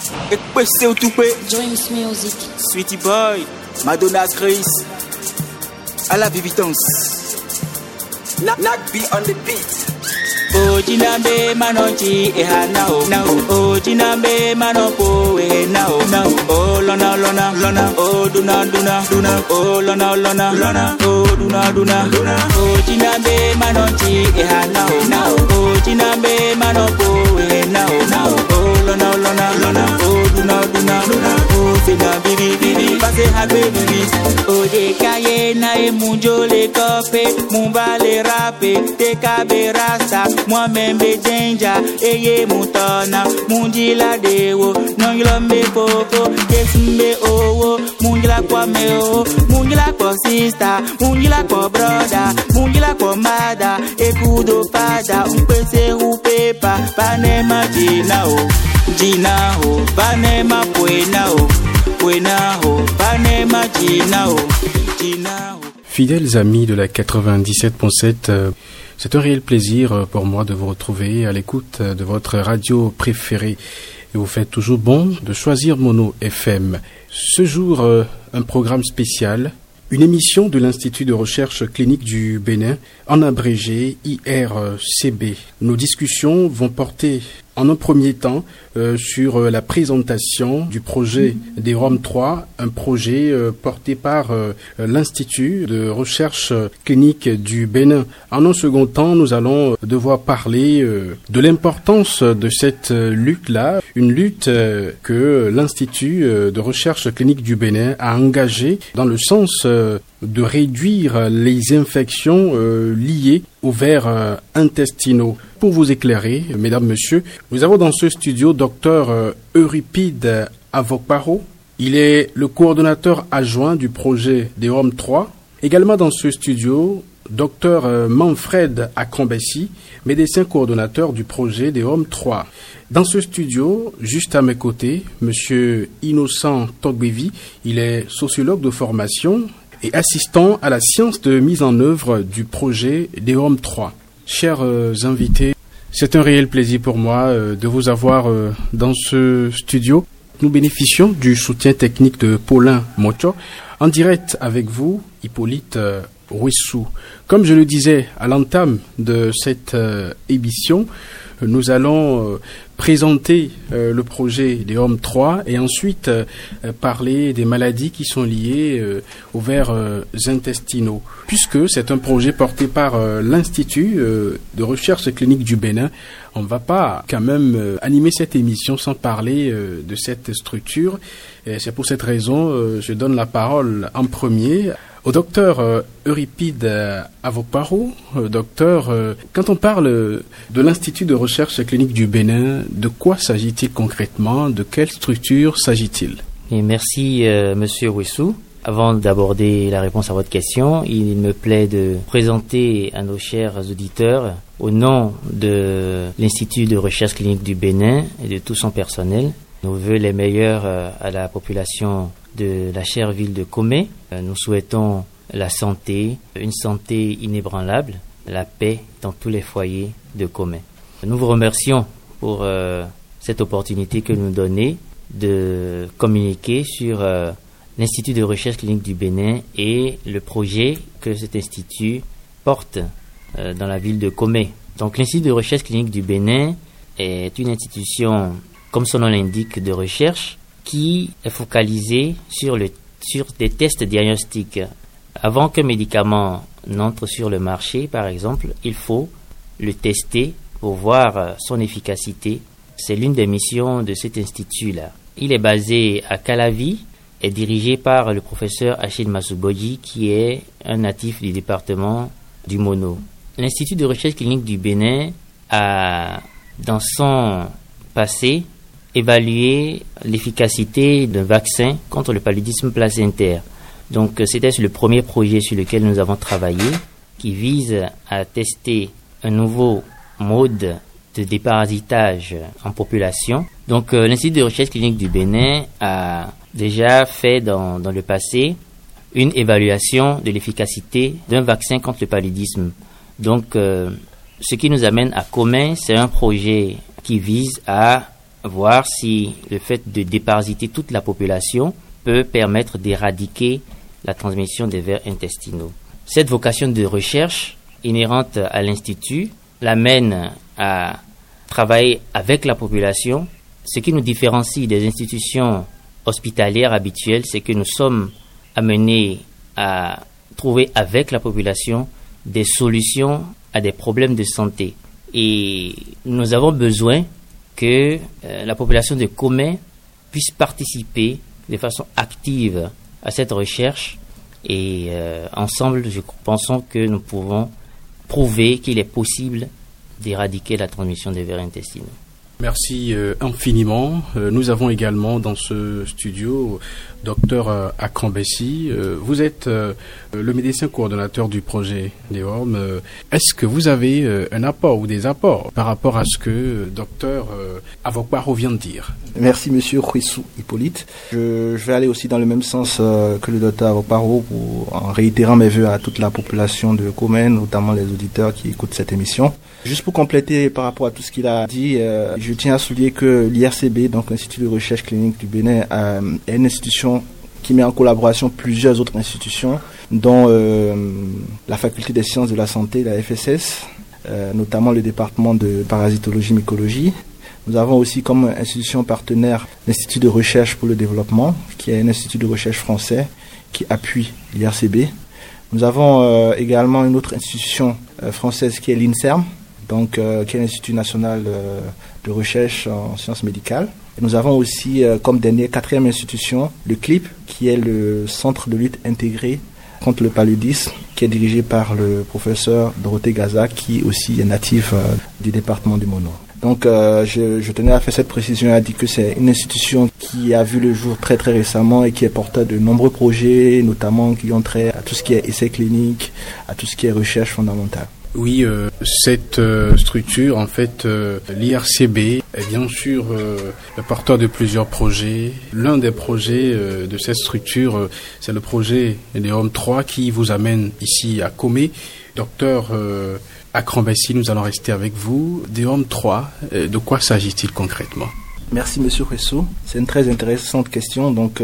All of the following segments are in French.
Ekpese Otupe, Dreams Music, Sweetie Boy, Madonna Chris, à la vivitance. Knock be on the beat. O jinambe manonchi ehanao now. O jinambe manopo ehanao now. O lona lona lona. O duna duna duna. O lona lona lona. O duna duna duna. O jinambe manonchi ehanao now. O jinambe manopo ehanao now. O lona lona lona. O duna duna duna. O fina bibi bibi. Pase hagbe bibi. O de kaye na e munjo le kope. Mumba le rape. Te kaberasa. Moi-même danger, eye mutana, mundila dewo, nongila me popo, kesimbe owo, mundila kwa meo, mundila kwa sister, mundila kwa brother, mundila kwa mother, ekudo pada, umpese upepa, panema jinao, jinao, panema puenao, puenao, panema jinao, jinao. Fidèles amis de la 97.7, c'est un réel plaisir pour moi de vous retrouver à l'écoute de votre radio préférée. Et vous faites toujours bon de choisir Mono FM. Ce jour, un programme spécial, une émission de l'Institut de recherche clinique du Bénin, en abrégé IRCB. Nos discussions vont porter en un premier temps sur la présentation du projet des ROM 3, un projet porté par l'Institut de recherche clinique du Bénin. En un second temps, nous allons devoir parler de l'importance de cette lutte-là, une lutte que l'Institut de recherche clinique du Bénin a engagée dans le sens de réduire les infections liées aux vers intestinaux. Pour vous éclairer, mesdames, messieurs, nous avons dans ce studio Dr Euripide Avokparo. Il est le coordonnateur adjoint du projet des ROM 3. Également dans ce studio, Dr Manfred Akrambessi, médecin coordonnateur du projet des ROM 3. Dans ce studio, juste à mes côtés, Monsieur Innocent Togbevi, il est sociologue de formation et assistant à la science de mise en œuvre du projet des ROM 3. Chers invités, c'est un réel plaisir pour moi de vous avoir dans ce studio. Nous bénéficions du soutien technique de Paulin Mocho. En direct avec vous, Hippolyte Ouessou. Comme je le disais à l'entame de cette émission, nous allons présenter le projet des ROM 3 et ensuite parler des maladies qui sont liées aux vers intestinaux. Puisque c'est un projet porté par l'Institut de recherche clinique du Bénin, on ne va pas quand même animer cette émission sans parler de cette structure. Et c'est pour cette raison je donne la parole en premier au docteur Euripide Avokparo. Docteur, quand on parle de l'Institut de recherche clinique du Bénin, de quoi s'agit-il concrètement? De quelle structure s'agit-il? Et merci Monsieur Ouessou. Avant d'aborder la réponse à votre question, il me plaît de présenter à nos chers auditeurs, au nom de l'Institut de recherche clinique du Bénin et de tout son personnel, nos vœux les meilleurs à la population de la chère ville de Comé. Nous souhaitons la santé, une santé inébranlable, la paix dans tous les foyers de Comé. Nous vous remercions pour cette opportunité que nous donnez de communiquer sur l'Institut de recherche clinique du Bénin et le projet que cet institut porte dans la ville de Comé. Donc l'Institut de recherche clinique du Bénin est une institution, comme son nom l'indique, de recherche qui est focalisée sur des tests diagnostiques. Avant qu'un médicament n'entre sur le marché, par exemple, il faut le tester pour voir son efficacité. C'est l'une des missions de cet institut-là. Il est basé à Calavi, est dirigé par le professeur Achille Masuboji, qui est un natif du département du Mono. L'Institut de recherche clinique du Bénin a, dans son passé, évalué l'efficacité d'un vaccin contre le paludisme placentaire. Donc, c'était le premier projet sur lequel nous avons travaillé, qui vise à tester un nouveau mode de déparasitage en population. Donc, l'Institut de recherche clinique du Bénin a déjà fait dans le passé une évaluation de l'efficacité d'un vaccin contre le paludisme. Donc, ce qui nous amène à Comé, c'est un projet qui vise à voir si le fait de déparasiter toute la population peut permettre d'éradiquer la transmission des vers intestinaux. Cette vocation de recherche inhérente à l'Institut l'amène à travailler avec la population. Ce qui nous différencie des institutions hospitalières habituelles, c'est que nous sommes amenés à trouver avec la population des solutions à des problèmes de santé. Et nous avons besoin que la population de Commet puisse participer de façon active à cette recherche. Et ensemble, pensons que nous pouvons prouver qu'il est possible d'éradiquer la transmission des vers intestinaux. Merci infiniment. Nous avons également dans ce studio Dr Akran Bessi. Vous êtes le médecin coordonnateur du projet DEORM. Est-ce que vous avez un apport ou des apports par rapport à ce que Dr Avokparo vient de dire? Merci Monsieur Huissou Hippolyte. Je vais aller aussi dans le même sens que le Dr Avokparo en réitérant mes vœux à toute la population de Commet, notamment les auditeurs qui écoutent cette émission. Juste pour compléter par rapport à tout ce qu'il a dit, je tiens à souligner que l'IRCB, donc l'Institut de recherche clinique du Bénin, est une institution qui met en collaboration plusieurs autres institutions, dont la Faculté des sciences de la santé, la FSS, notamment le département de parasitologie-mycologie. Nous avons aussi comme institution partenaire l'Institut de recherche pour le développement, qui est un institut de recherche français qui appuie l'IRCB. Nous avons également une autre institution française qui est l'INSERM, donc qui est l'Institut national de recherche en sciences médicales. Et nous avons aussi comme quatrième institution le CLIP, qui est le centre de lutte intégré contre le paludisme, qui est dirigé par le professeur Dorothée Gaza, qui aussi est natif du département du Mono. Donc je tenais à faire cette précision et à dire que c'est une institution qui a vu le jour très très récemment et qui est porteur de nombreux projets, notamment qui ont trait à tout ce qui est essais cliniques, à tout ce qui est recherche fondamentale. Oui, cette structure, en fait, l'IRCB est bien sûr le porteur de plusieurs projets. L'un des projets de cette structure, c'est le projet DEORM 3 qui vous amène ici à Commet. Docteur Akran Bessi, nous allons rester avec vous. DEORM 3, de quoi s'agit-il concrètement? Merci Monsieur Huissou, c'est une très intéressante question. Donc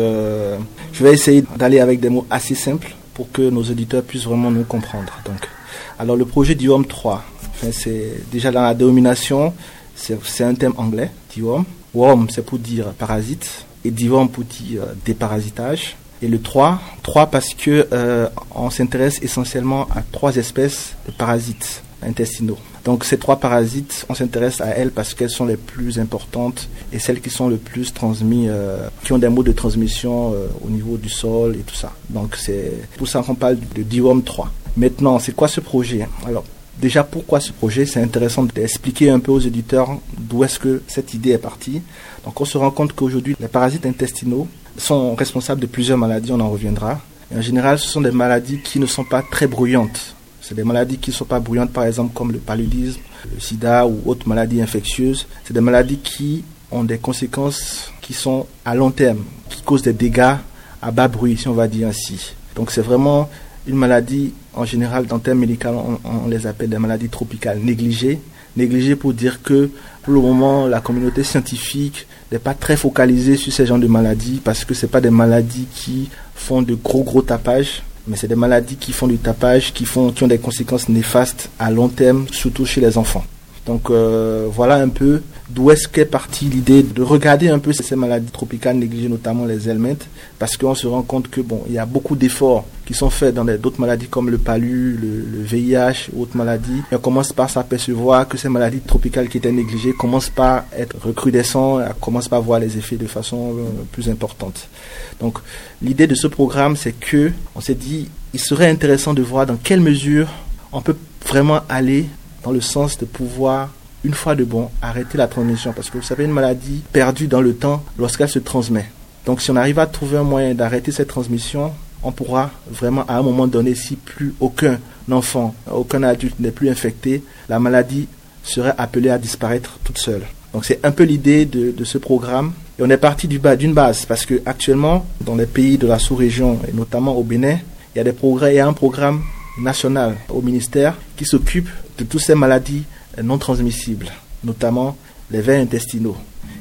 je vais essayer d'aller avec des mots assez simples pour que nos auditeurs puissent vraiment nous comprendre. Alors le projet DEORM 3, c'est déjà dans la dénomination, c'est un terme anglais, DEORM. Worm c'est pour dire parasite et DEORM pour dire déparasitage. Et le 3 parce que on s'intéresse essentiellement à 3 espèces de parasites intestinaux. Donc ces 3 parasites, on s'intéresse à elles parce qu'elles sont les plus importantes et celles qui sont le plus transmises, qui ont des modes de transmission au niveau du sol et tout ça. Donc c'est pour ça qu'on parle de DEORM 3. Maintenant, c'est quoi ce projet? Alors, déjà, pourquoi ce projet? C'est intéressant d'expliquer un peu aux auditeurs d'où est-ce que cette idée est partie. Donc, on se rend compte qu'aujourd'hui, les parasites intestinaux sont responsables de plusieurs maladies, on en reviendra. Et en général, ce sont des maladies qui ne sont pas très bruyantes. C'est des maladies qui ne sont pas bruyantes, par exemple, comme le paludisme, le sida ou autres maladies infectieuses. C'est des maladies qui ont des conséquences qui sont à long terme, qui causent des dégâts à bas bruit, si on va dire ainsi. Donc, c'est vraiment une maladie, en général, dans le terme médical, on les appelle des maladies tropicales négligées. Négligées pour dire que, pour le moment, la communauté scientifique n'est pas très focalisée sur ces genres de maladies parce que ce n'est pas des maladies qui font de gros tapages, mais c'est des maladies qui font du tapage, qui ont des conséquences néfastes à long terme, surtout chez les enfants. Donc voilà un peu d'où est-ce qu'est partie l'idée de regarder un peu ces maladies tropicales négligées, notamment les helminths, parce qu'on se rend compte que il y a beaucoup d'efforts qui sont faits dans d'autres maladies comme le palu, le VIH ou autres maladies. Et on commence par s'apercevoir que ces maladies tropicales qui étaient négligées commencent par être recrudescentes, on commence par voir les effets de façon plus importante. Donc l'idée de ce programme, c'est que on s'est dit, il serait intéressant de voir dans quelle mesure on peut vraiment aller dans le sens de pouvoir, une fois de bon, arrêter la transmission. Parce que vous savez, une maladie perdue dans le temps lorsqu'elle se transmet. Donc si on arrive à trouver un moyen d'arrêter cette transmission, on pourra vraiment à un moment donné, si plus aucun enfant, aucun adulte n'est plus infecté, la maladie serait appelée à disparaître toute seule. Donc c'est un peu l'idée de ce programme. Et on est parti d'une base parce que actuellement, dans les pays de la sous-région et notamment au Bénin, il y a un programme national au ministère qui s'occupe de toutes ces maladies non transmissibles, notamment les vers intestinaux.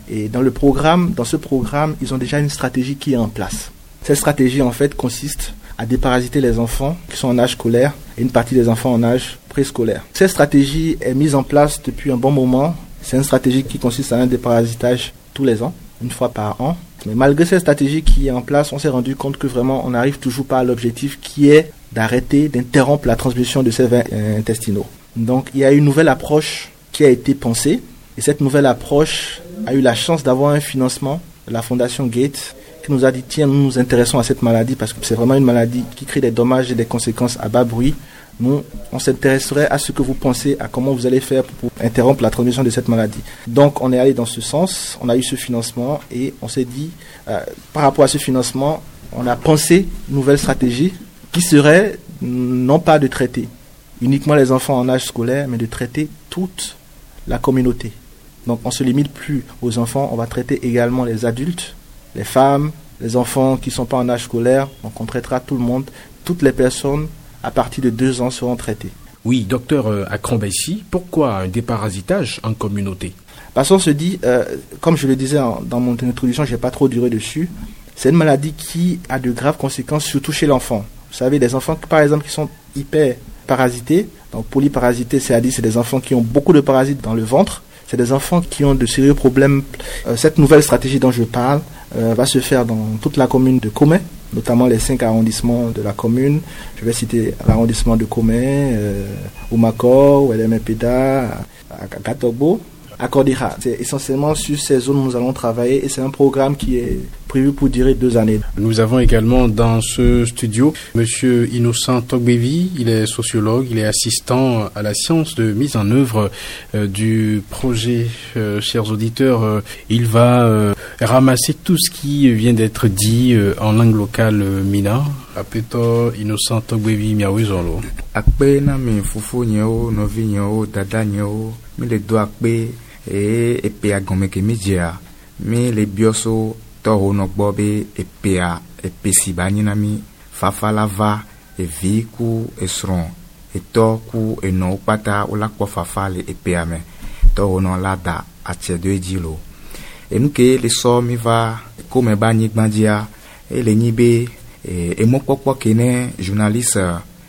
Et dans ce programme, ils ont déjà une stratégie qui est en place. Cette stratégie, en fait, consiste à déparasiter les enfants qui sont en âge scolaire et une partie des enfants en âge préscolaire. Cette stratégie est mise en place depuis un bon moment. C'est une stratégie qui consiste à un déparasitage tous les ans, une fois par an. Mais malgré cette stratégie qui est en place, on s'est rendu compte que vraiment, on n'arrive toujours pas à l'objectif qui est d'interrompre la transmission de ces vers intestinaux. Donc, il y a une nouvelle approche qui a été pensée. Et cette nouvelle approche a eu la chance d'avoir un financement de la Fondation Gates qui nous a dit, tiens, nous nous intéressons à cette maladie parce que c'est vraiment une maladie qui crée des dommages et des conséquences à bas bruit. Nous, on s'intéresserait à ce que vous pensez, à comment vous allez faire pour interrompre la transmission de cette maladie. Donc, on est allé dans ce sens, on a eu ce financement et on s'est dit, par rapport à ce financement, on a pensé une nouvelle stratégie qui serait non pas de traiter uniquement les enfants en âge scolaire, mais de traiter toute la communauté. Donc, on ne se limite plus aux enfants, on va traiter également les adultes, les femmes, les enfants qui ne sont pas en âge scolaire. Donc, on traitera tout le monde, toutes les personnes à partir de 2 ans seront traitées. Oui, docteur Akron-Baissi, pourquoi un déparasitage en communauté? Parce qu'on se dit, comme je le disais dans mon introduction, je n'ai pas trop duré dessus, c'est une maladie qui a de graves conséquences, surtout chez l'enfant. Vous savez, des enfants, par exemple, qui sont hyper parasités, donc polyparasités, c'est-à-dire c'est des enfants qui ont beaucoup de parasites dans le ventre, c'est des enfants qui ont de sérieux problèmes. Cette nouvelle stratégie dont je parle va se faire dans toute la commune de Komé, notamment les 5 arrondissements de la commune. Je vais citer l'arrondissement de Komé, Oumakor, Ouelemepeda, Katogbo, à Kordira. C'est essentiellement sur ces zones où nous allons travailler et c'est un programme qui est prévu pour durer 2 années. Nous avons également dans ce studio Monsieur Innocent Togbevi, il est sociologue, il est assistant à la science de mise en œuvre du projet. Chers auditeurs, il va ramasser tout ce qui vient d'être dit en langue locale mina. Apeto Innocent Togbevi miawezolo. Akpe na mi fufu nyeo, novi nyeo, dada nyeo, mi le do akpe e pe agome ke mi dia. Mi le bioso to hono gbobe epe si banyina mi fafa lava e viku e sron e toku e no pata o la kwa fafa le epe ame to hono lada atie de jilo e nuke le so mi va comme bani gbandia e le nibe e mo popo kene journaliste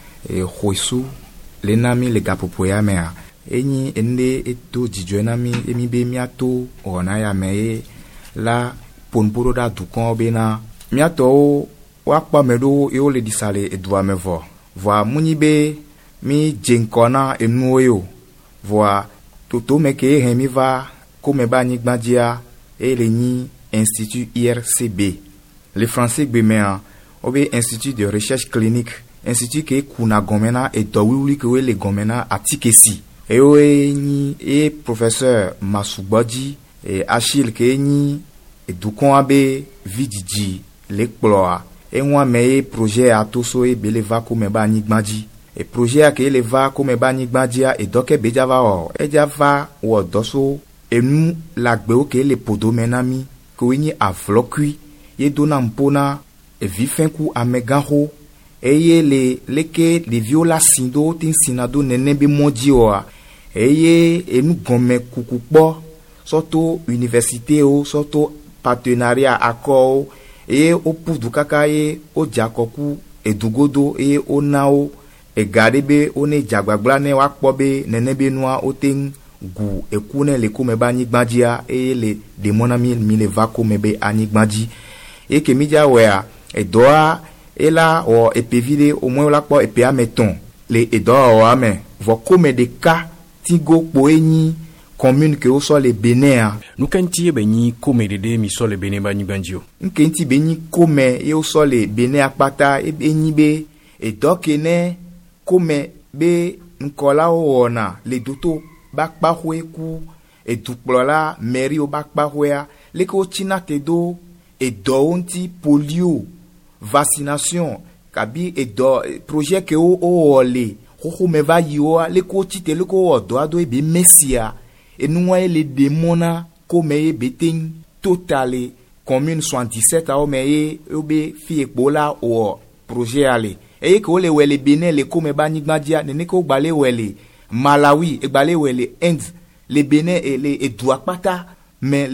e Wesu le nami le gapopoya me enyi ende eto dijona mi emi be miato ona ya me la ponporo da dukon bena miato wakpa medo e o le disale edwa mevo voa munibe mi jenkona enuoyo voa toto meke hemi va comme bani gbandia e le ni institut IRCB le français gbemea obe institut de recherche clinique institut ke kuna gomena e dowuli ke le gomena atikesi e o ni e professeur Masubadi e Achille ke ni e dukon abe vidiji lekploa e nwa me projet atoso e beleva ko me ba ni gbadi e projet a ke leva ko me ba ni gbadi e doke bejava o e java wo doso e nu lagbe o ke le podomenami ko ni avlokui ye dona mpona e vifenku amegaho e ye leke le viola sindo tin sinado nenebe modi o e ye e nu gome kukupo soto université o soto partenariat accord et au poudu kakaye o jakoku edugodo et o nao e gadebe o ne jagbagbla ne wakpobe nenebe noa o ten gu ekune le komeba ni gbadia e le demona mi le va komebe ani gbadi e ke media wea e doa e la o epevide o mo la po epe ameton le e doa o ame vo kome de ka tigo poeni commune que au sol les Bénéa. Nous kanti beni kome de mi sol les Béné bani bandio. Nkenti beni kome e au sol les Béné akpata e beni be e dokene kome be nkola ona le doto bakpa hweku e dukplola meri o bakpa hwea le ko china te do e doonti polio vaccination kabi e do projet que o ole ho me va yo le ko tite le ko do ado e be messia et nous les démons comme beting totale commune 77 a omeye obe fi ekbola o projet ale et que les wele Bénin les comme bani gbadia ne ko gbale wele Malawi e gbale wele Inde les Bénin et les Edouakpata mais les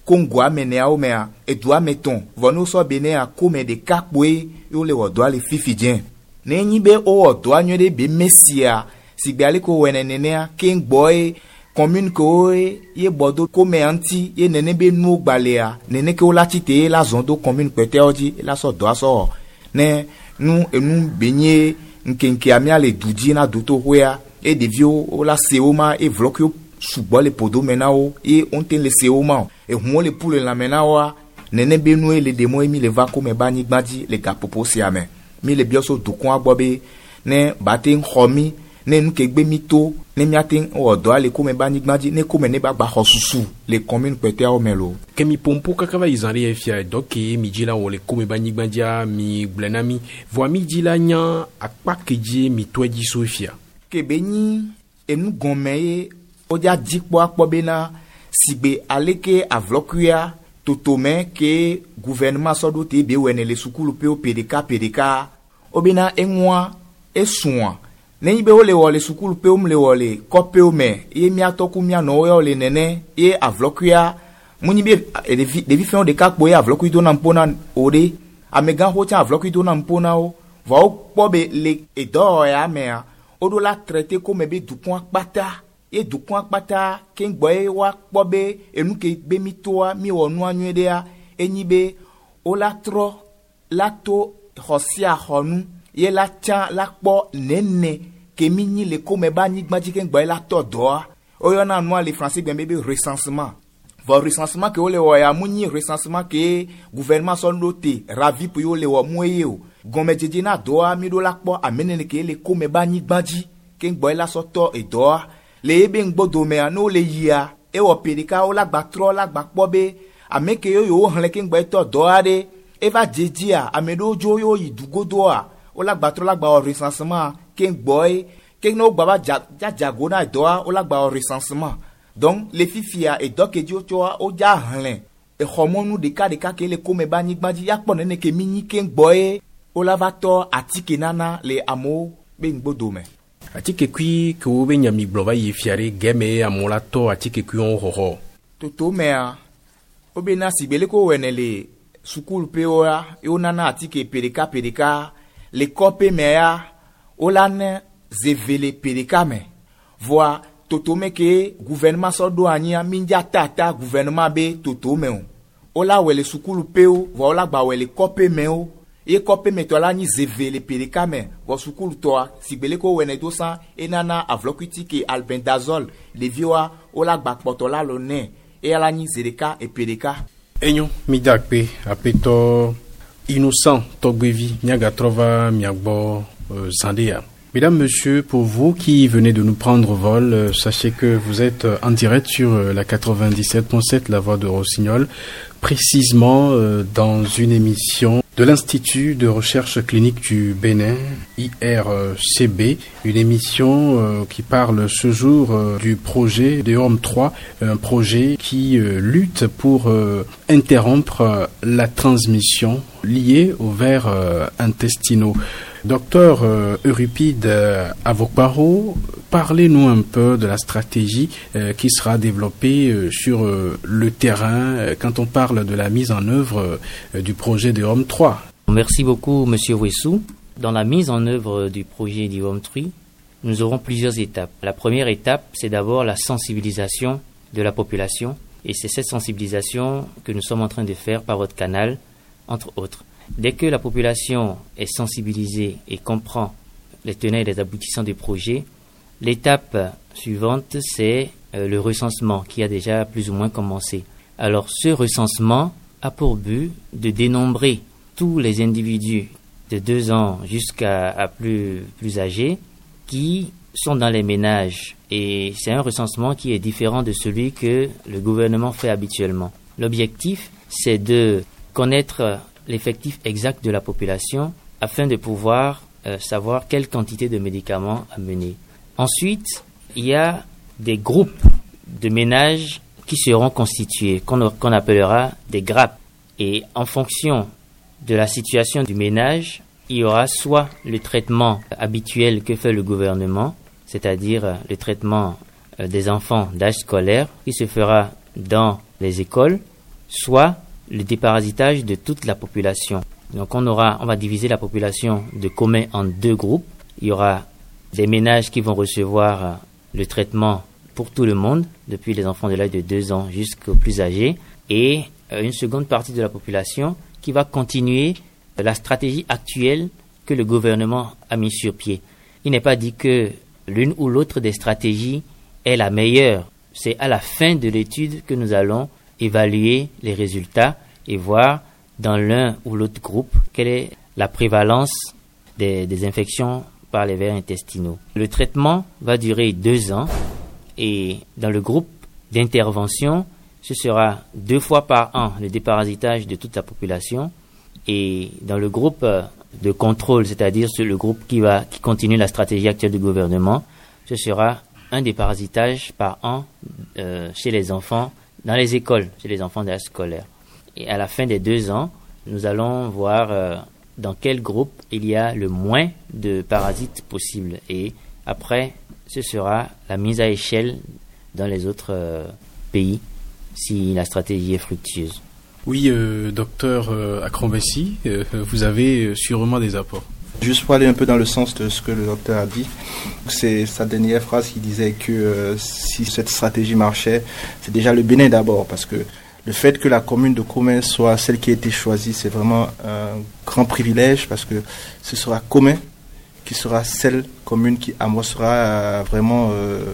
Kongoa menea mea e doa meton vonu so benea kome de kakwe yo le wodoa le fifidien ne nyibe o wodoa nyode be mesia sigbe ale ko wenenea king boy commune ko ye bodo kome anti ye nene be nu gbalea nene ke o la tite la zondo commune pete oji la so doa so ne nu enu benye nkenke amia le dudi na doto hoya e devio o la seoma e vlokyo subo le podo menao e onten le seoma e humo le poule la menao nene benu e le demo e mi le va kome bani gbadi le gapopo siame mi le bioso dukon agbobe ne baten khomi ne nuke gbe mito ne miaten o do ale kome bani gbadi ne kome ne ba hosusu le commune pete o melo kemi pompo kakava izari efia doki mi jila o le kome bani gbadia mi blenami vo mi jila nya akpakeji mi toeji sofia ke beni enu gomeye odia dikpo akpobe na sigbe aleke avlokuya totome ke gouvernement sodo te be wene le sukulu pe o PDK obina enwa esuwa ne ibe ole wole sukulu pe umle wole kope o me ye mi atoku mi ano yo le nene ye avlokuya muni be devi fe o de kakpo ye avlokuya do na mpona ore amega ho cha avlokuya do na mpona o va o pobe le edo ya mea odo la traité comme be dupon akpata e dupon akpata ken gboy wa kpobe enu ke be mi toa mi wonu anwede a enyibe o la tro la to hosia honu ye la cha la kpo nene ke mi ni le comme ba ni gbaji ken gboy la to doa o yo na no le français ben be recensement vo recensement ke o le wo ya muni recensement ke gouvernement son noté ravi pour yo le wo moye o gome jeje na doa mi do la kpo amenene ke le comme ba ni gbaji ken gboy la soto e doa le ebe ngbodo me ano le yia e wo perika o la gba tro la gba kpobe ameke yo hanle ken gboy to doa de e va jejia amedo jo yo idugodoa o la gba tro la gba recensement ken gboy ken no gba jago na doa o la gba recensement donc les fifia et donc edio toa o ja hanle e homonu de ka ke le come ba ni gbaji yakpo nene ke mini ken gboy o la va to atike nana le amo be ngbodo me atike kui ko be nyami glova ye fiare geme amola to atike kui on hoho toto mea obe na sibele ko wenele sukulu pe oya e nana atike pereka le kope mea olane zevele pereka me voa toto me ke gouvernement so do anya minja tata gouvernement be toto me o la wele sukulu pe o voa la gba wele kope me o e kope metola ni zevele pereka me vo sukulu toa sibele ko wene do san enana avlokwiti ke albendazole le vioa o la gba potola lo ne e ala ni zereka e pereka enyo midakpe apeto innocent togbevi nyaga trova miagbo zandea. Mesdames, Messieurs, pour vous qui venez de nous prendre vol, sachez que vous êtes en direct sur la 97.7 La Voix de Rossignol, précisément dans une émission de l'Institut de recherche clinique du Bénin, IRCB, une émission qui parle ce jour du projet DEOM 3, un projet qui lutte pour interrompre la transmission liée aux vers intestinaux. Docteur Euripide Avokparo, parlez-nous un peu de la stratégie qui sera développée sur le terrain quand on parle de la mise en œuvre du projet DEOM 3. Merci beaucoup, Monsieur Wessou. Dans la mise en œuvre du projet DEOM 3, nous aurons plusieurs étapes. La première étape, c'est d'abord la sensibilisation de la population. Et c'est cette sensibilisation que nous sommes en train de faire par votre canal, entre autres. Dès que la population est sensibilisée et comprend les tenants et les aboutissants du projet, l'étape suivante, c'est le recensement qui a déjà plus ou moins commencé. Alors, ce recensement a pour but de dénombrer tous les individus de 2 ans jusqu'à plus âgés qui sont dans les ménages. Et c'est un recensement qui est différent de celui que le gouvernement fait habituellement. L'objectif, c'est de connaître l'effectif exact de la population afin de pouvoir savoir quelle quantité de médicaments amener. Ensuite, il y a des groupes de ménages qui seront constitués, qu'on appellera des grappes. Et en fonction de la situation du ménage, il y aura soit le traitement habituel que fait le gouvernement, c'est-à-dire le traitement des enfants d'âge scolaire qui se fera dans les écoles, soit le déparasitage de toute la population. Donc on va diviser la population de Komé en 2 groupes. Il y aura des ménages qui vont recevoir le traitement pour tout le monde, depuis les enfants de l'âge de 2 ans jusqu'aux plus âgés, et une seconde partie de la population qui va continuer la stratégie actuelle que le gouvernement a mis sur pied. Il n'est pas dit que l'une ou l'autre des stratégies est la meilleure. C'est à la fin de l'étude que nous allons évaluer les résultats et voir dans l'un ou l'autre groupe quelle est la prévalence des infections par les vers intestinaux. Le traitement va durer 2 ans et dans le groupe d'intervention, ce sera 2 fois par an le déparasitage de toute la population, et dans le groupe de contrôle, c'est-à-dire le groupe qui continue la stratégie actuelle du gouvernement, ce sera un déparasitage par an chez les enfants dans les écoles, chez les enfants d'âge scolaire. Et à la fin des 2 ans, nous allons voir dans quel groupe il y a le moins de parasites possible. Et après, ce sera la mise à échelle dans les autres pays si la stratégie est fructueuse. Oui, docteur Akrombessi, vous avez sûrement des apports. Juste pour aller un peu dans le sens de ce que le docteur a dit, c'est sa dernière phrase qui disait que si cette stratégie marchait, c'est déjà le Bénin d'abord, parce que le fait que la commune de Komé soit celle qui a été choisie, c'est vraiment un grand privilège, parce que ce sera Komé qui sera celle commune qui amorcera vraiment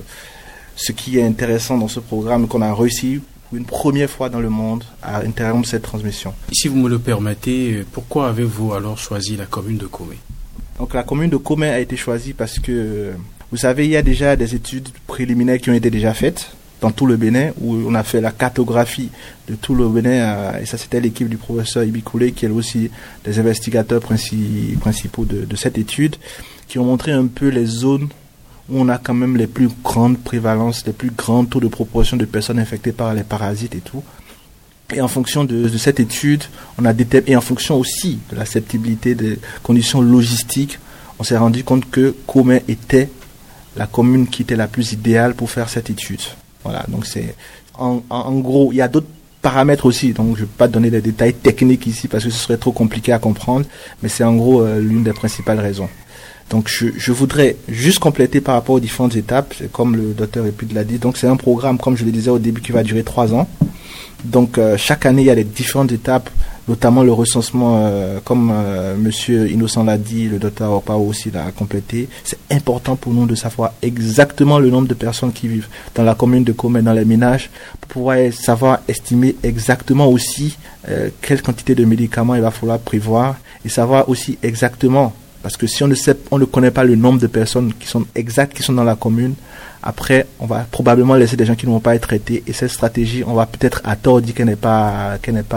ce qui est intéressant dans ce programme qu'on a réussi pour une première fois dans le monde à interrompre cette transmission. Si vous me le permettez, pourquoi avez-vous alors choisi la commune de Komé ? Donc la commune de Komé a été choisie parce que, vous savez, il y a déjà des études préliminaires qui ont été déjà faites dans tout le Bénin, où on a fait la cartographie de tout le Bénin, et ça c'était l'équipe du professeur Ibi Koulé, qui est aussi des investigateurs principaux de cette étude, qui ont montré un peu les zones où on a quand même les plus grandes prévalences, les plus grands taux de proportion de personnes infectées par les parasites et tout. Et en fonction de cette étude, et en fonction aussi de l'acceptabilité des conditions logistiques, on s'est rendu compte que Komé était la commune qui était la plus idéale pour faire cette étude. Voilà, donc c'est en gros, il y a d'autres paramètres aussi, donc je ne vais pas donner des détails techniques ici parce que ce serait trop compliqué à comprendre, mais c'est en gros l'une des principales raisons. Donc je voudrais juste compléter par rapport aux différentes étapes, comme le docteur Epud l'a dit. Donc c'est un programme, comme je le disais au début, qui va durer 3 ans. Donc chaque année, il y a les différentes étapes, notamment le recensement, comme monsieur Innocent l'a dit, le docteur Okpao aussi l'a complété. C'est important pour nous de savoir exactement le nombre de personnes qui vivent dans la commune de Komé, dans les ménages, pour pouvoir savoir estimer exactement aussi quelle quantité de médicaments il va falloir prévoir, et savoir aussi exactement, parce que si on ne connaît pas le nombre de personnes qui sont dans la commune, après, on va probablement laisser des gens qui ne vont pas être traités, et cette stratégie, on va peut-être à tort dire qu'elle n'est pas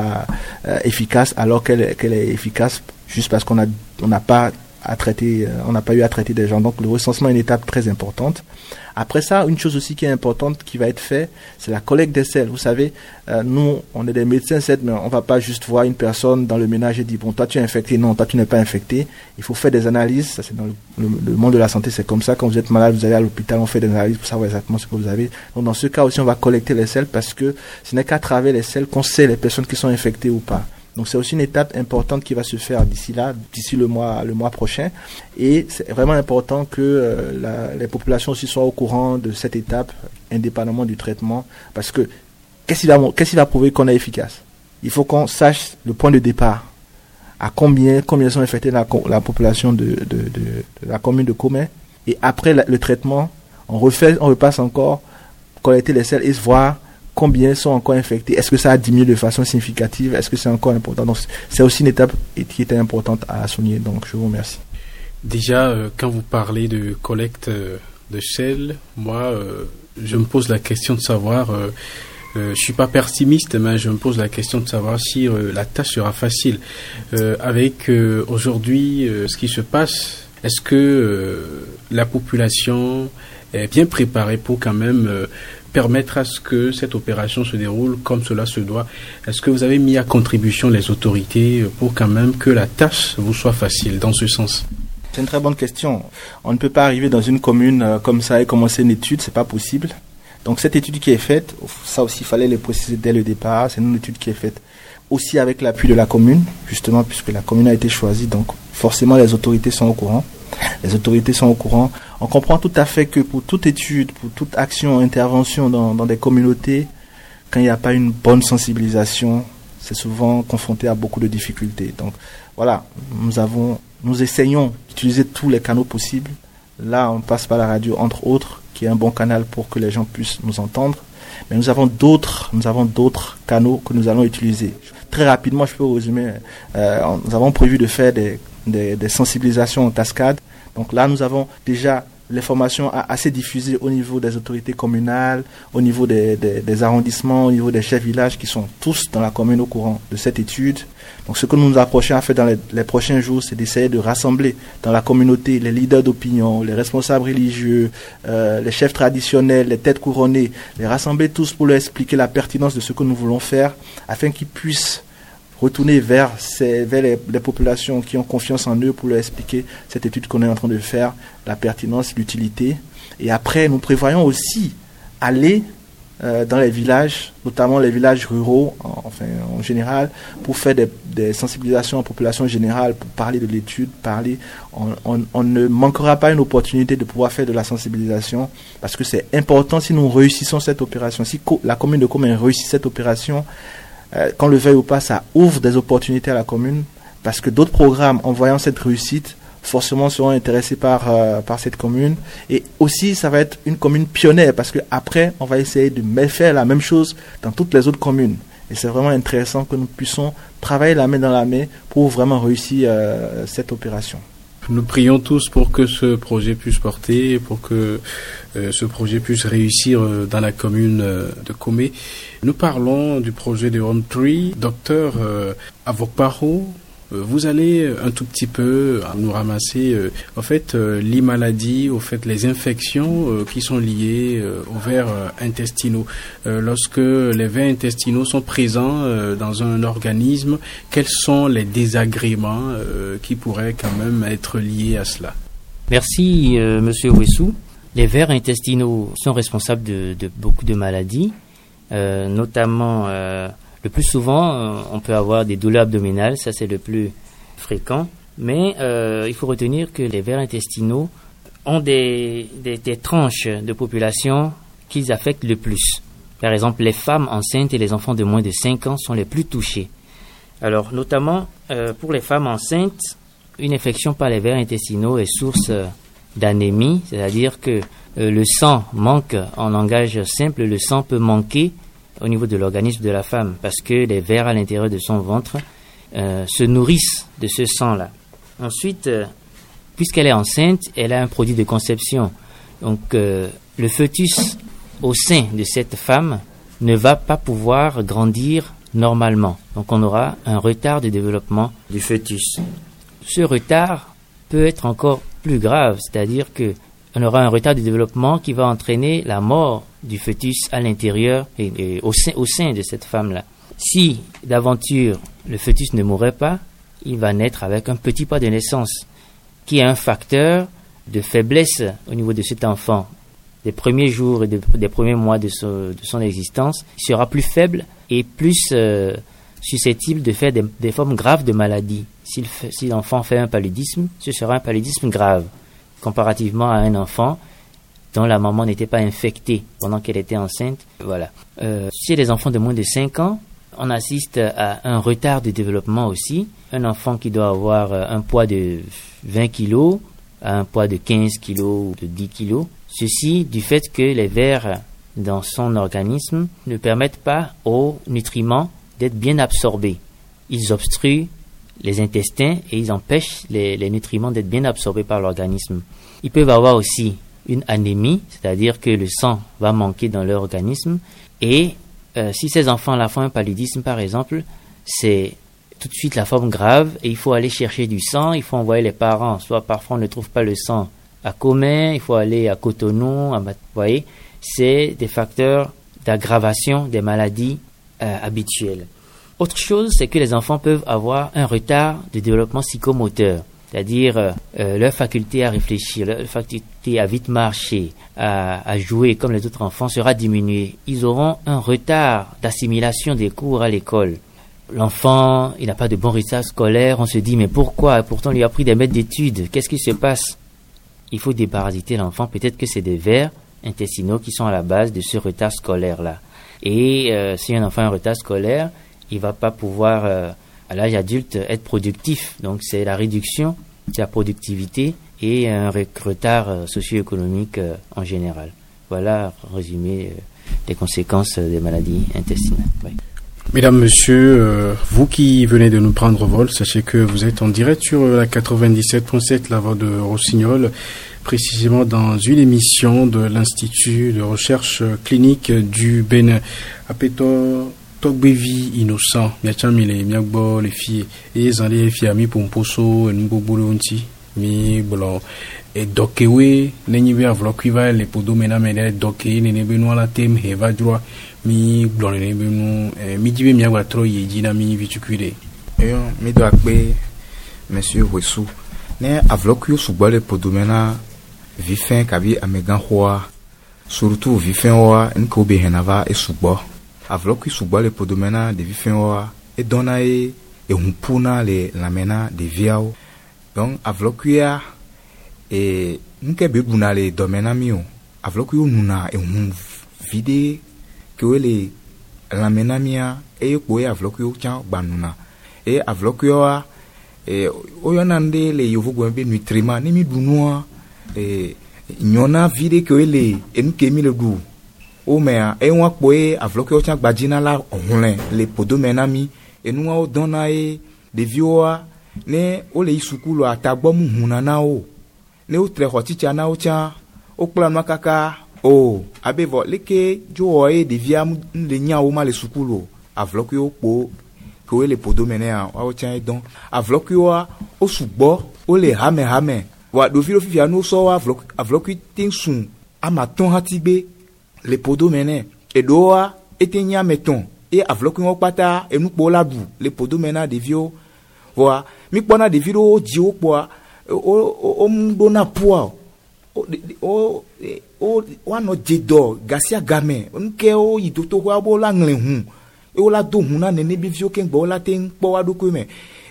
efficace, alors qu'elle est efficace juste parce qu'on n'a pas eu à traiter des gens. Donc le recensement est une étape très importante. Après ça, une chose aussi qui est importante qui va être faite, c'est la collecte des selles. Vous savez, nous, on est des médecins, certes, mais on va pas juste voir une personne dans le ménage et dire, bon, toi tu es infecté, non, toi tu n'es pas infecté. Il faut faire des analyses, ça c'est dans le monde de la santé, c'est comme ça. Quand vous êtes malade, vous allez à l'hôpital, on fait des analyses pour savoir exactement ce que vous avez. Donc dans ce cas aussi, on va collecter les selles parce que ce n'est qu'à travers les selles qu'on sait les personnes qui sont infectées ou pas. Donc c'est aussi une étape importante qui va se faire d'ici le mois prochain, et c'est vraiment important que les populations aussi soient au courant de cette étape, indépendamment du traitement, parce que qu'est-ce qui va prouver qu'on est efficace? Il faut qu'on sache le point de départ, à combien sont infectés la population de la commune de Komé, et après le traitement, on repasse encore, collecter les selles et voir combien sont encore infectés. Est-ce que ça a diminué de façon significative? Est-ce que c'est encore important? Donc, c'est aussi une étape qui était importante à souligner. Donc, je vous remercie. Déjà, quand vous parlez de collecte de selles, moi, je me pose la question de savoir, je suis pas pessimiste, mais je me pose la question de savoir si la tâche sera facile. Avec aujourd'hui ce qui se passe, est-ce que la population est bien préparée pour quand même permettre à ce que cette opération se déroule comme cela se doit? Est-ce que vous avez mis à contribution les autorités pour quand même que la tâche vous soit facile dans ce sens? C'est une très bonne question. On ne peut pas arriver dans une commune comme ça et commencer une étude, c'est pas possible. Donc cette étude qui est faite, ça aussi il fallait le préciser dès le départ, c'est une étude qui est faite aussi avec l'appui de la commune, justement puisque la commune a été choisie, donc forcément les autorités sont au courant. Les autorités sont au courant. On comprend tout à fait que pour toute étude, pour toute action, intervention dans des communautés, quand il n'y a pas une bonne sensibilisation, c'est souvent confronté à beaucoup de difficultés. Donc voilà, nous essayons d'utiliser tous les canaux possibles. Là, on passe par la radio, entre autres, qui est un bon canal pour que les gens puissent nous entendre. Mais nous avons d'autres canaux que nous allons utiliser. Très rapidement, je peux vous résumer. Nous avons prévu de faire des sensibilisations en cascade. Donc là, nous avons déjà l'information assez diffusée au niveau des autorités communales, au niveau des arrondissements, au niveau des chefs villages qui sont tous dans la commune au courant de cette étude. Donc ce que nous nous approchons à faire dans les prochains jours, c'est d'essayer de rassembler dans la communauté les leaders d'opinion, les responsables religieux, les chefs traditionnels, les têtes couronnées, les rassembler tous pour leur expliquer la pertinence de ce que nous voulons faire afin qu'ils puissent retourner vers les populations qui ont confiance en eux pour leur expliquer cette étude qu'on est en train de faire, la pertinence, l'utilité. Et après, nous prévoyons aussi aller dans les villages, notamment les villages ruraux, en général, pour faire des sensibilisations en population générale, pour parler de l'étude, on ne manquera pas une opportunité de pouvoir faire de la sensibilisation, parce que c'est important si nous réussissons cette opération, si la commune de Comé réussit cette opération, qu'on le veuille ou pas, ça ouvre des opportunités à la commune, parce que d'autres programmes, en voyant cette réussite, forcément seront intéressés par cette commune. Et aussi, ça va être une commune pionnière, parce que après, on va essayer de faire la même chose dans toutes les autres communes. Et c'est vraiment intéressant que nous puissions travailler la main dans la main pour vraiment réussir cette opération. Nous prions tous pour que ce projet puisse porter, pour que ce projet puisse réussir dans la commune de Comé. Nous parlons du projet de Home Tree. Docteur Avokparo, vous allez un tout petit peu nous ramasser les maladies, les infections qui sont liées aux vers intestinaux. Lorsque les vers intestinaux sont présents dans un organisme, quels sont les désagréments qui pourraient quand même être liés à cela? Merci Monsieur Wessou. Les vers intestinaux sont responsables de beaucoup de maladies, notamment le plus souvent, on peut avoir des douleurs abdominales, ça c'est le plus fréquent. Mais il faut retenir que les vers intestinaux ont des tranches de population qu'ils affectent le plus. Par exemple, les femmes enceintes et les enfants de moins de 5 ans sont les plus touchés. Alors, notamment, pour les femmes enceintes, une infection par les vers intestinaux est source d'anémie, c'est-à-dire que le sang manque, en langage simple, le sang peut manquer au niveau de l'organisme de la femme, parce que les vers à l'intérieur de son ventre se nourrissent de ce sang-là. Ensuite, puisqu'elle est enceinte, elle a un produit de conception. Donc, le fœtus au sein de cette femme ne va pas pouvoir grandir normalement. Donc, on aura un retard de développement du fœtus. Ce retard peut être encore plus grave, c'est-à-dire que on aura un retard de développement qui va entraîner la mort du fœtus à l'intérieur et au sein de cette femme-là. Si, d'aventure, le fœtus ne mourrait pas, il va naître avec un petit poids de naissance, qui est un facteur de faiblesse au niveau de cet enfant. Des premiers jours et des premiers mois de son existence, il sera plus faible et plus susceptible de faire des formes graves de maladie. Si l'enfant fait un paludisme, ce sera un paludisme grave, comparativement à un enfant dont la maman n'était pas infectée pendant qu'elle était enceinte. Voilà. Chez les enfants de moins de 5 ans, on assiste à un retard de développement aussi. Un enfant qui doit avoir un poids de 20 kg à un poids de 15 kg ou de 10 kg. Ceci du fait que les vers dans son organisme ne permettent pas aux nutriments d'être bien absorbés. Ils obstruent les intestins et ils empêchent les nutriments d'être bien absorbés par l'organisme. Ils peuvent avoir aussi une anémie, c'est-à-dire que le sang va manquer dans leur organisme. Et si ces enfants-là font un paludisme, par exemple, c'est tout de suite la forme grave et il faut aller chercher du sang, il faut envoyer les parents. Soit parfois on ne trouve pas le sang à Comé, il faut aller à Cotonou. Vous voyez, c'est des facteurs d'aggravation des maladies habituelles. Autre chose, c'est que les enfants peuvent avoir un retard de développement psychomoteur. c'est-à-dire leur faculté à réfléchir, leur faculté à vite marcher, à jouer comme les autres enfants sera diminuée. Ils auront un retard d'assimilation des cours à l'école. L'enfant, il n'a pas de bon résultat scolaire, on se dit mais pourquoi? Pourtant il lui a pris des mètres d'études, qu'est-ce qui se passe? Il faut déparasiter l'enfant, peut-être que c'est des vers intestinaux qui sont à la base de ce retard scolaire-là. Et si un enfant a un retard scolaire, il va pas pouvoir, à l'âge adulte, être productif. Donc c'est la réduction de la productivité et un retard socio-économique en général. Voilà, en résumé, les conséquences des maladies intestinales. Oui. Mesdames, Messieurs, vous qui venez de nous prendre vol, sachez que vous êtes en direct sur la 97.7, la voix de Rossignol, précisément dans une émission de l'Institut de recherche clinique du Bénin. Apeto Togbevi innocent, miachamile, miagbo, les filles, et les filles amis pomposo, et n'bobolonti, mi blanc. Et dokewe, n'enyibe avlokiva, les podomena mele, doke, n'enebe la tem, heva droit. Mi blonde ne benu mi dibe mi agwa tro yeji na mi vitukure mi do akpe monsieur Wesu ne avloku sugbole podomena vifin kabi amegan hoa surtout vifin hoa nko be henava e sugbo avloku sugbole podomena de vifin hoa e dona e humpuna le lamena de viao donc avloku ya e nke be buna le domena mi o avloku nuna e hum vide que les lamenamia et quoi avlokio tient banuna et avlokio et oyonande les yovugo be nutriment ni mi dunua et nyona vide que les enkemi le du o mea e wa poe avlokio tient gbadina la onlen les podomenami et nous o dona e de vioa ne o le isukulu atagbo mu hunana o ne o tre hoticha na o cha o plan makaka oh abevo leke joe de viam le nyao ma le sukulu avlokio po ko le podomene a o chan don avlokio o sugbo o le hame wa do filo fifia no so avlokio tinsun amaton hatibe le podomene e doa etenya meton e avlokio pata enu po ladu le podomena de vio wa mi pona de viro di o po o mdona po o wano jedo gasia game nke o yidoto wa bo la nglen hu e o la do hu na nene bi vio ken gbo la ten po wa do ko me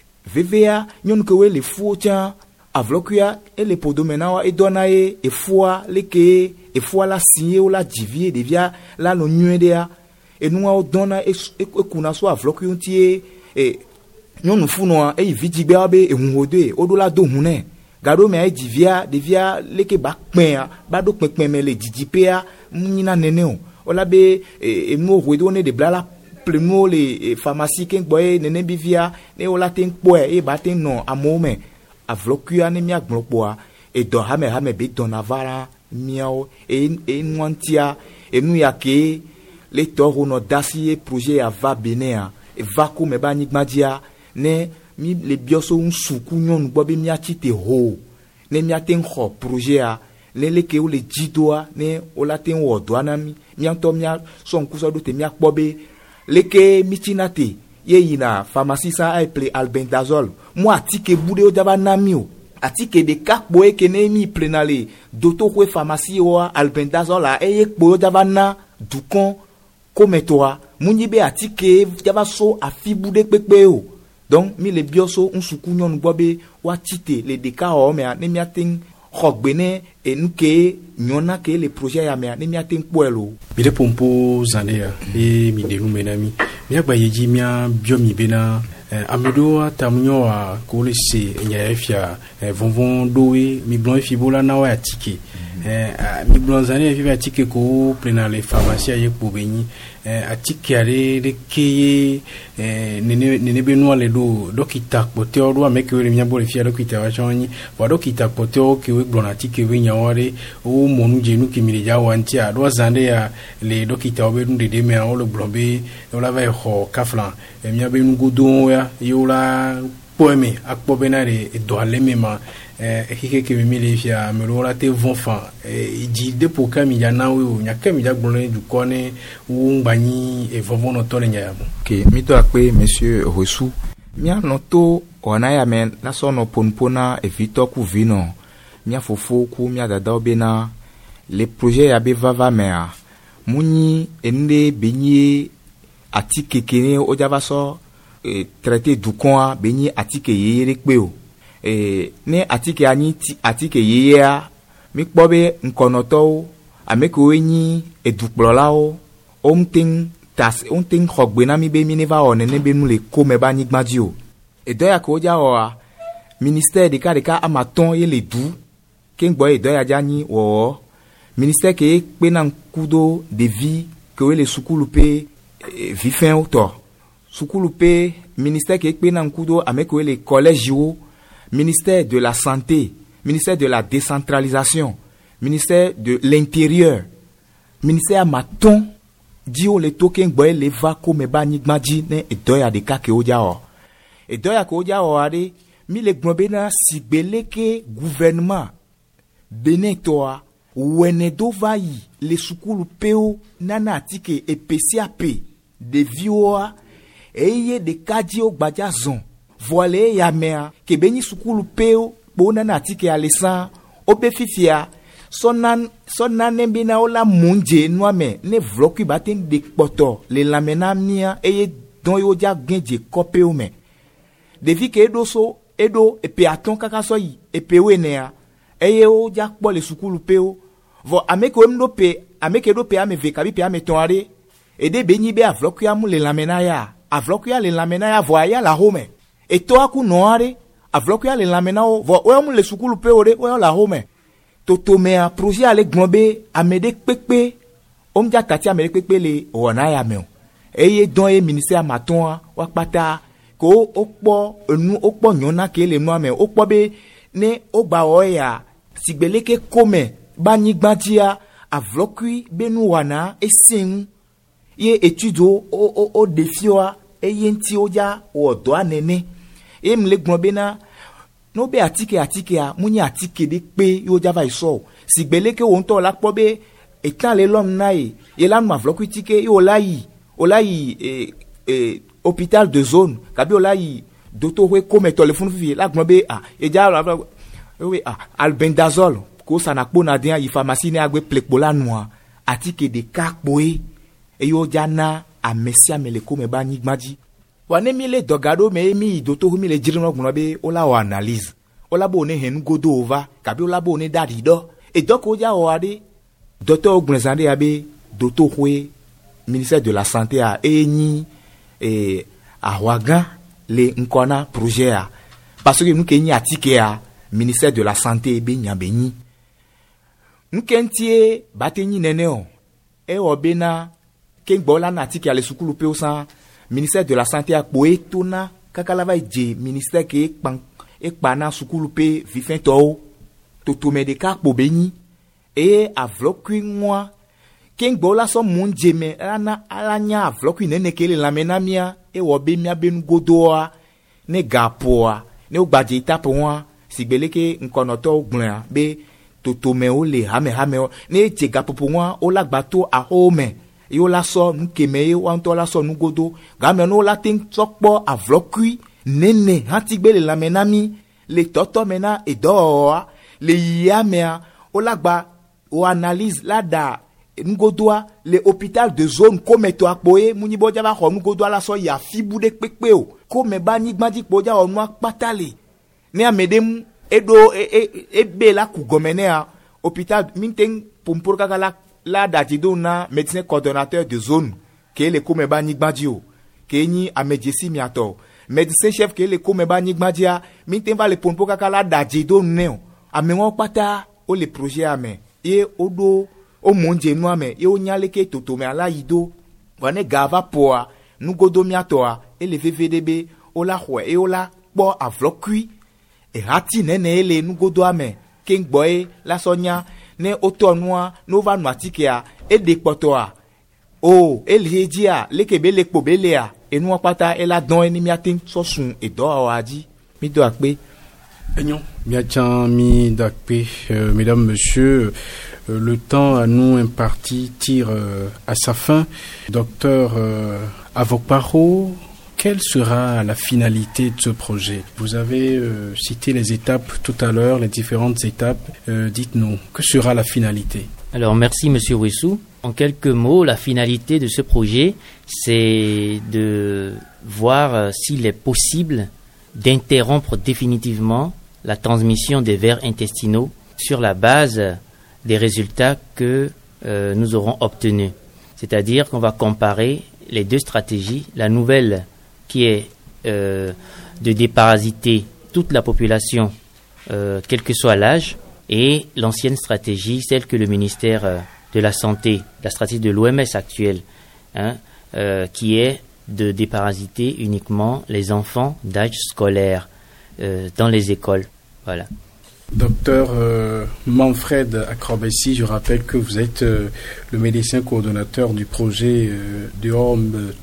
vva nyon ko we le fu cha avlokia e le podomena wa e dona e fois leke e fois la signé o la divie de via la no nyede a e nu o dona e kuna so avlokia tie e nyon fu no e vidigbe abe e hu hode o do la do hu ne gado me ai divia devia leke ba pen ba do pen me le didipea nyina nene o la be e mo wedo ne de blala plemo le pharmacie ken boy nene bivia ne o la ten po e ba ten no amome avlokua ne mi agbonpoa e do ha me be don avara miao e nwantia e nu ya ke le toro no dasi projet ava benea e va ko me ba nigmadia ne mi le bioso un suku nyon bobe mi atite ho ne mi aten ho projet a le ke o le jidoa ne o la ten wo doana mi anto mi so nkuso do te mi akpobe le ke mi tinate ye yina pharmacie sa a ple albendazole mo atike bude o daba nami o atike de kakbo e ke ne mi plenale doto ko pharmacie o albendazole a e kpo o daba na dukon kometoa munyibe atike daba so afibude pepe o. Donc, mi le bioso un sukunyon bobe watite le deka o me ne miating xogbene e nuke nyona ke le projet ya me ne miating poelo mi de pompo zandea e mi de numenami mi agba yeji mi bio mi bena amedo atamnyo a ko le se nya efia vonvon doe mi blon fibola na wa atike mi blon zandea fi atike ko plena le pharmacie ye po beni atike ale de keye nene benwa le do kita poteo do ameke we mi abole fia do kita wa choni wa do kita poteo ke we blon atike we nya ware o monu jenu ki mi ja wantia do zandea le do kita obe nde de me o le blombe o la va ho kaflan mi abenu godon ya yola poeme akpobenare do alemema hike ke mi le fia me lo la te vonfan di de poka mi ya na we o nya ke mi ja gbon du kone wo ngbani e vovon no to le nya mo ke mi to akpe monsieur Wesu mi anoto wana ya men la sono ponpona evito ku vino mia fofo ku mia dada obena le projet ya be vava mea muni ende benye atike kene o java so traité du coin benye atike yere peo ne atike ani atike yea mi kpobe nkonoto ameko enyi edukplolao omting khogbena mi be mi neva onene be nu le kome ba nigmadio edoya ko ja o ministère de ka amaton ye le du kengbo edoya jani wo ministère ke pe nan kudo de vie que le sukulupe vifin auto sukulupe ministère ke pe nan kudo ameko le collège ministère de la santé, ministère de la décentralisation, ministère de l'intérieur, ministère maton dio le token boy le va comme ba nigmaji ne edoya de ka ke oja o edoya ko oja o ade mi le gbobena sigbeleke gouvernement benin toa wenedo vai le sukulu peo nana atike epesiap de vioa eye de kadio gbajazon voile ya mea ke beni sukulu peo bona na atike alesa obefifia sonan bina ola munje noame ne vloki batin de poto le lamena mia eye don yo dia genje kopeo me devi ke edo epe aton kaka so yi epe wenea eye o dia kpo le sukulu peo vo ameke emdo pe ameke do pe ame vekabi pe ame tonare ede benyi be avloki amu le lamena ya avloki ya le lamena ya vo ya la home eto aku noare avloki ya le lamena vo o mu le sukulu peo de o la home totomea projet ale gbonbe amede pepe omja tati amede pepe le ona ya me eye don e ministère maton wa pata ko okpo nyona ke le no ame okpo be ne ogba oya sigbeleke kome banyigbajia avlokui benu wana esin ye etudo o defioa eye nti oja odo anene emle gbonbe na no be atike a munyi atike de pe yo java iso sigbeleke won to la pobe etan le lom nai ye la ma vlokui tike yo layi hôpital de zone kabi olayi doto we comme téléphone fi la gbonbe eja albendazole ko sanakpo na dia yi pharmacie ne agbe plekpola noa atike de kakpoe e yo jana amesia meleko me ba nigmaji wane mi le dogado me mi doto mi le jirino gbonbe ola o analyse ola bo ne hen godo ova kabi ola bo ne dadi do e doko ja o ade docteur ogunzande abe doto we ministère de la santé a eni awagan le nkona projet a parce que nous kenyi atike a ministère de la santé be nyabeni nkentie batenyi nene o e obena kengbola na atike a le sukulu pe osan ministère de la santé a poetona kakalava je ministère ke ekpana sukulu pe vifin to medeka po beni e avlokui moi kengbola so munje me alanya avlokui nene kele lamena mia e wobe mia benu godoa ne gapoa ne ogbaje itapoa sigbeleke nkonoto ogblan be totome o le hame ne je gapopo wa o lagbato a home yo la so nkeme wa nto la so nugodo game no la tin sokpo avlokui nene hatigbe le lamenami le toto mena edoa le yamea o lagba o analyse la da ngodoa le hôpital de zone comme to akpoe munibo jaba ko ngodoa la so ya fibu de pepe o comme ba nigmaji poja o no patale ne amedem edo ebe la ku gomenea hôpital minten pompor kaka la datido na médecin coordonnateur de zone ke le comme ba nigmaji o ke ni amejesi miato médecin chef ke le comme ba nigmaji a minten va le pompor kaka la datido ne amenwo pata o le projet ame e odo o monje no ame e o nyaleke totome ala yido wane gava poa nugodo miatoa e le VVDB o la hwe e o la po avlokui e hati nene ele nugodo ame kengboe la sonya ne otonwa no va no atikea e de potoa o elhejia lekebe lekpobelea e no pata e la don eni miatin sosun e do awaji mi do akpe mesdames, messieurs, le temps à nous imparti tire à sa fin. Docteur Avokparo, quelle sera la finalité de ce projet? Vous avez cité les étapes tout à l'heure, les différentes étapes. Dites-nous, que sera la finalité? Alors, merci Monsieur Wessou. En quelques mots, la finalité de ce projet, c'est de voir s'il est possible d'interrompre définitivement la transmission des vers intestinaux sur la base des résultats que nous aurons obtenus. C'est-à-dire qu'on va comparer les deux stratégies, la nouvelle qui est de déparasiter toute la population, quel que soit l'âge, et l'ancienne stratégie, celle que le ministère de la Santé, la stratégie de l'OMS actuelle, qui est de déparasiter uniquement les enfants d'âge scolaire dans les écoles. Voilà. Docteur Manfred Akrobessi, je rappelle que vous êtes le médecin coordonnateur du projet Durham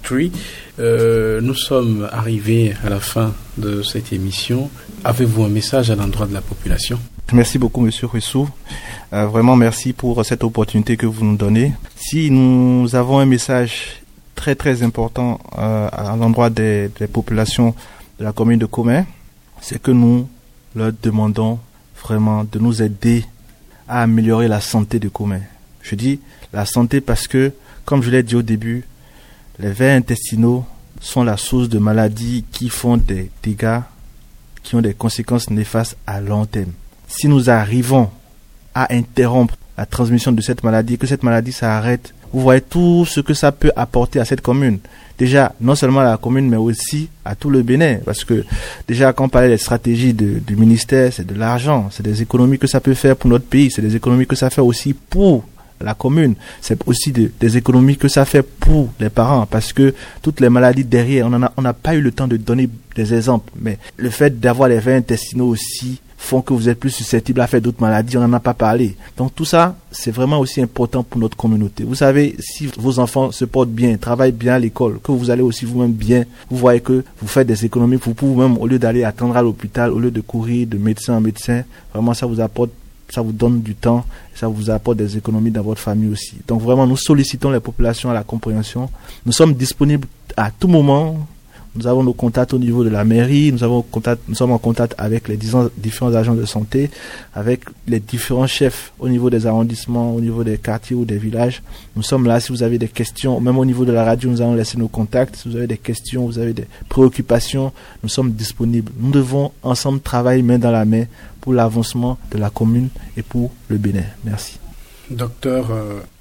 3. Nous sommes arrivés à la fin de cette émission. Avez-vous un message à l'endroit de la population? Merci beaucoup, Monsieur Wessou. Vraiment, merci pour cette opportunité que vous nous donnez. Si nous avons un message très très important à l'endroit des populations de la commune de Comé, c'est que nous leur demandons vraiment de nous aider à améliorer la santé de Comé. Je dis la santé parce que, comme je l'ai dit au début, les vers intestinaux sont la source de maladies qui font des dégâts, qui ont des conséquences néfastes à long terme. Si nous arrivons à interrompre la transmission de cette maladie, que cette maladie s'arrête, vous voyez tout ce que ça peut apporter à cette commune. Déjà, non seulement à la commune, mais aussi à tout le Bénin. Parce que déjà, quand on parlait des stratégies du ministère, c'est de l'argent, c'est des économies que ça peut faire pour notre pays, c'est des économies que ça fait aussi pour la commune, c'est aussi des économies que ça fait pour les parents, parce que toutes les maladies derrière, on n'a pas eu le temps de donner des exemples, mais le fait d'avoir les vers intestinaux aussi font que vous êtes plus susceptibles à faire d'autres maladies, on n'en a pas parlé. Donc tout ça, c'est vraiment aussi important pour notre communauté. Vous savez, si vos enfants se portent bien, travaillent bien à l'école, que vous allez aussi vous-même bien, vous voyez que vous faites des économies pour vous-même, au lieu d'aller attendre à l'hôpital, au lieu de courir de médecin en médecin, vraiment ça vous apporte, ça vous donne du temps, ça vous apporte des économies dans votre famille aussi. Donc vraiment, nous sollicitons les populations à la compréhension. Nous sommes disponibles à tout moment. Nous avons nos contacts au niveau de la mairie, nous sommes en contact avec les différents agents de santé, avec les différents chefs au niveau des arrondissements, au niveau des quartiers ou des villages. Nous sommes là, si vous avez des questions, même au niveau de la radio, nous allons laisser nos contacts. Si vous avez des questions, vous avez des préoccupations, nous sommes disponibles. Nous devons ensemble travailler main dans la main pour l'avancement de la commune et pour le Bénin. Merci. Docteur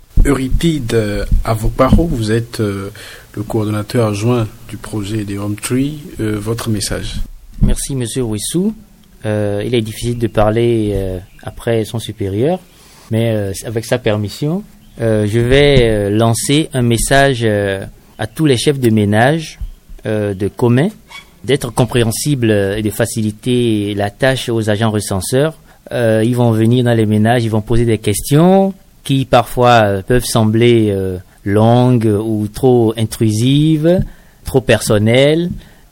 Euripide Avokparo, vous êtes le coordonnateur adjoint du projet Durham 3. Votre message. Merci Monsieur Wessou. Il est difficile de parler après son supérieur, mais avec sa permission, je vais lancer un message à tous les chefs de ménage de Comé, d'être compréhensibles et de faciliter la tâche aux agents recenseurs. Ils vont venir dans les ménages, ils vont poser des questions qui parfois peuvent sembler longues ou trop intrusives, trop personnelles.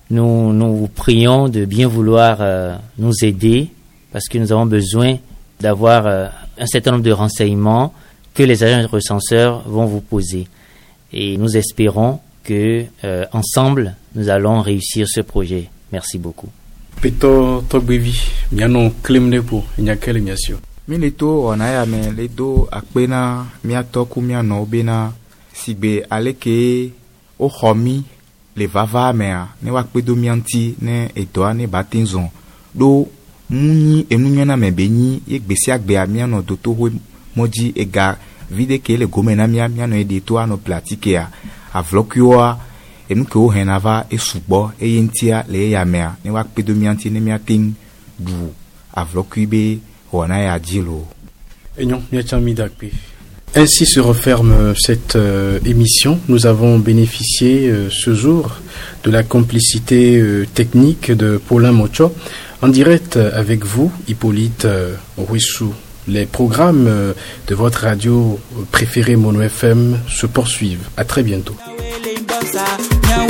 Nous vous prions de bien vouloir nous aider parce que nous avons besoin d'avoir un certain nombre de renseignements que les agents recenseurs vont vous poser. Et nous espérons que ensemble, nous allons réussir ce projet. Merci beaucoup. Peto Togbevi, miano klemnepo, nyakele miasio. Mileto onaya me ledo akpena miatoku miano bena sigbe aleke o xomi le vava mea ne wakpedo mianti ne edoa ne batinzon do muni enunyana me benyi yegbesi agbe miano doto ho moji ega vide ke le gomena miano edito ano platikea avlokioa enuke o henava esugbo eyentia le yamea ne wakpedo mianti ne miating du avlokibe onaya dilo Enyon miachami dakpe. Ainsi se referme cette émission. Nous avons bénéficié ce jour de la complicité technique de Paulin Mocho. En direct avec vous, Hippolyte Wessou. Les programmes de votre radio préférée Mono FM se poursuivent. À très bientôt.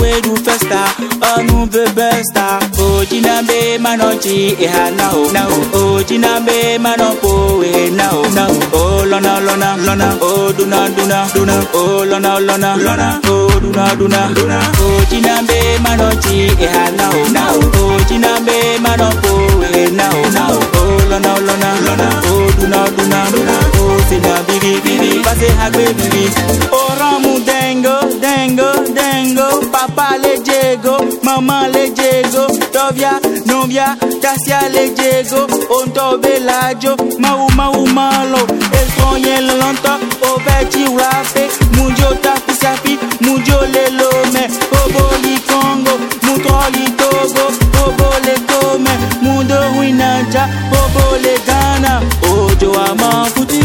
we do festa, onu be besta. O jinambe manonchi e hanao, now. O jinambe manopo e now. O lona lona lona, o duna duna duna, o lona lona lona, o duna duna duna. O jinambe manonchi e hanao, now. O jinambe manopo e now. O lona lona lona, o duna duna duna, o sina bibi bibi, pase hagbe bibi. O ramu dengo dengo dengo, papa le jego, mama le jego, tovia novia, tasia le jego, onto belajo, mau mau malo, el coñe le lonto, o veci urafe, mujo tapi sapi, mujo le lome, oboli Congo, mutroli Togo, obole come, mudo huinaja, obole Ghana, ojo ama foutu,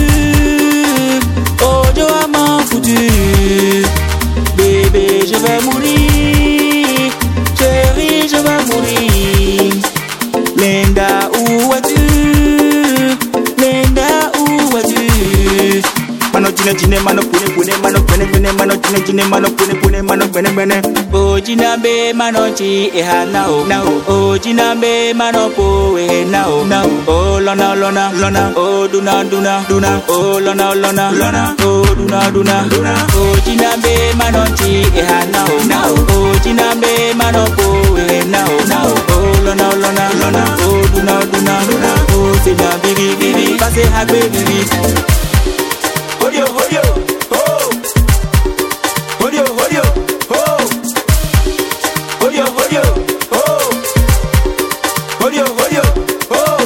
ojo ama foutu, bébé je vais mourir, chérie je vais mourir, Linda où es-tu, Linda où es-tu? Mano jine mano pune mano pene mano jine mano pune mano pene. O jinambe mano chi e hanao now. O jinambe mano po e now. O lona lona lona, o duna duna duna, o lona lona lona, o duna duna duna. O jinambe mano chi e hanao now. O jinambe mano po e now. O lona lona lona, o duna duna duna, o sina bibi bibi, pase hagbe bibi. Hodio, hodio, oh. Hodio, hodio, oh. Hodio, hodio, oh. Hodio, hodio, oh.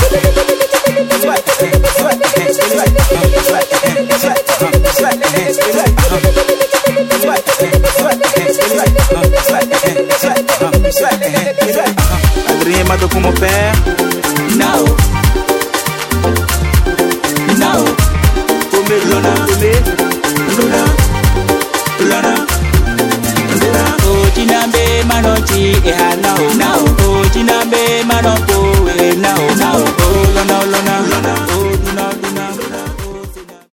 Adrien m'a pour mon père. Now. Now. Lona, lona, lona, lona. O jinambe manonchi e hanao now.